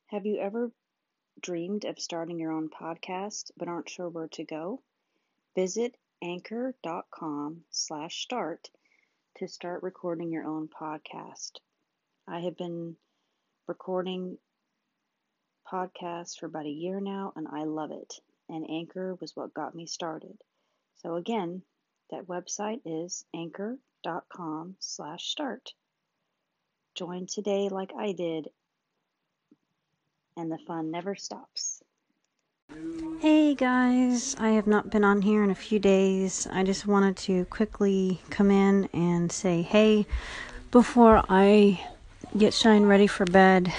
Have you ever dreamed of starting your own podcast but aren't sure where to go? Visit anchor.com/start to start recording your own podcast. I have been recording podcasts for about a year now and I love it. And Anchor was what got me started. So again, that website is anchor.com/start. Join today like I did, and the fun never stops. Hey guys, I have not been on here in a few days. I just wanted to quickly come in and say hey before I get Shine ready for bed.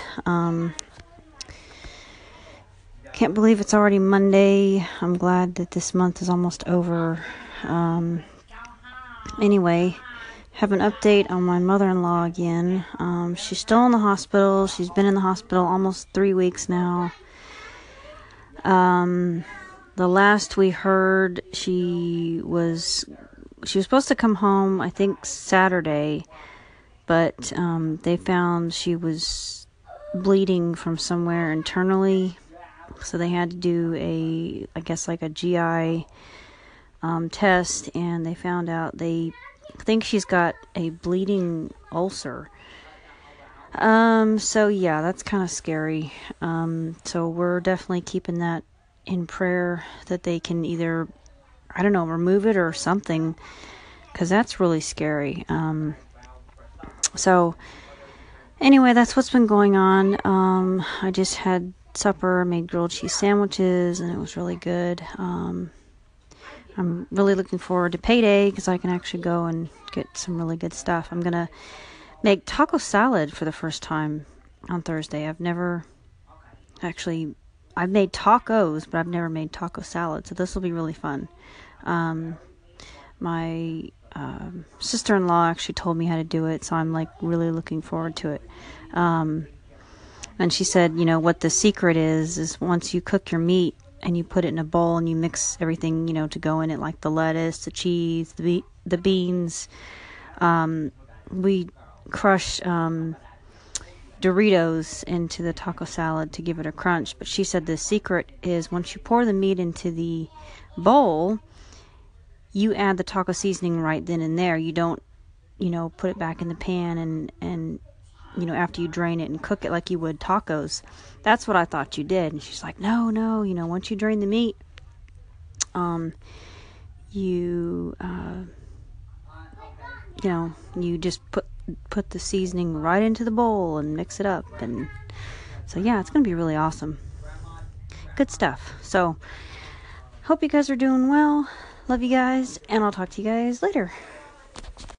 Can't believe it's already Monday. I'm glad that this month is almost over. Anyway, have an update on my mother-in-law again. She's still in the hospital. She's been in the hospital almost 3 weeks now. The last we heard, she was supposed to come home, I think Saturday, but they found she was bleeding from somewhere internally, so they had to do a GI test, and they found out they think she's got a bleeding ulcer. So yeah, that's kind of scary. So we're definitely keeping that in prayer that they can either, remove it or something, because that's really scary. So anyway, that's what's been going on. I just had supper, made grilled cheese sandwiches, and it was really good. I'm really looking forward to payday because I can actually go and get some really good stuff. I'm gonna make taco salad for the first time on Thursday. I've made tacos, but I've never made taco salad, so this will be really fun. My sister-in-law actually told me how to do it, so I'm really looking forward to it. And she said, what the secret is once you cook your meat and you put it in a bowl and you mix everything, to go in it, like the lettuce, the cheese, the beans. We crush Doritos into the taco salad to give it a crunch. But she said the secret is once you pour the meat into the bowl, you add the taco seasoning right then and there. You don't, put it back in the pan and after you drain it and cook it like you would tacos. That's what I thought you did. And she's like, no, once you drain the meat, you just put the seasoning right into the bowl and mix it up. And so yeah, it's gonna be really awesome. Good stuff. So hope you guys are doing well. Love you guys, and I'll talk to you guys later.